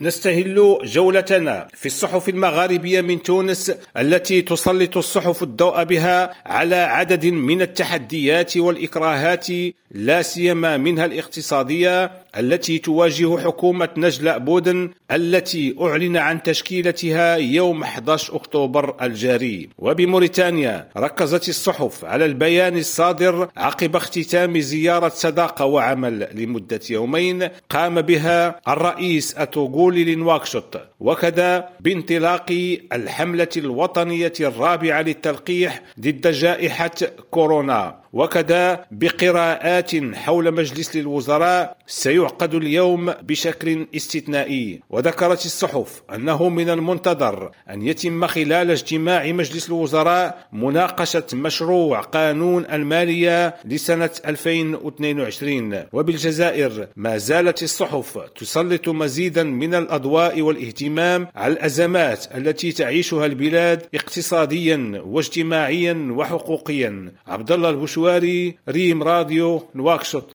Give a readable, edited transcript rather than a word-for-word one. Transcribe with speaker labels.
Speaker 1: نستهل جولتنا في الصحف المغاربية من تونس التي تسلط الصحف الضوء بها على عدد من التحديات والإكراهات، لا سيما منها الاقتصادية التي تواجه حكومة نجلاء بودن التي أعلن عن تشكيلتها يوم 11 أكتوبر الجاري. وبموريتانيا ركزت الصحف على البيان الصادر عقب اختتام زيارة صداقة وعمل لمدة يومين قام بها الرئيس التوغولي لنواكشوط، وكذا بانطلاق الحملة الوطنية الرابعة للتلقيح ضد جائحة كورونا، وكذا بقراءات حول مجلس الوزراء سيعقد اليوم بشكل استثنائي. وذكرت الصحف أنه من المنتظر أن يتم خلال اجتماع مجلس الوزراء مناقشة مشروع قانون المالية لسنة 2022. وبالجزائر ما زالت الصحف تسلط مزيدا من الأضواء والاهتمام على الأزمات التي تعيشها البلاد اقتصاديا واجتماعيا وحقوقيا. عبد الله البشواري، ريم راديو، نواكشوط.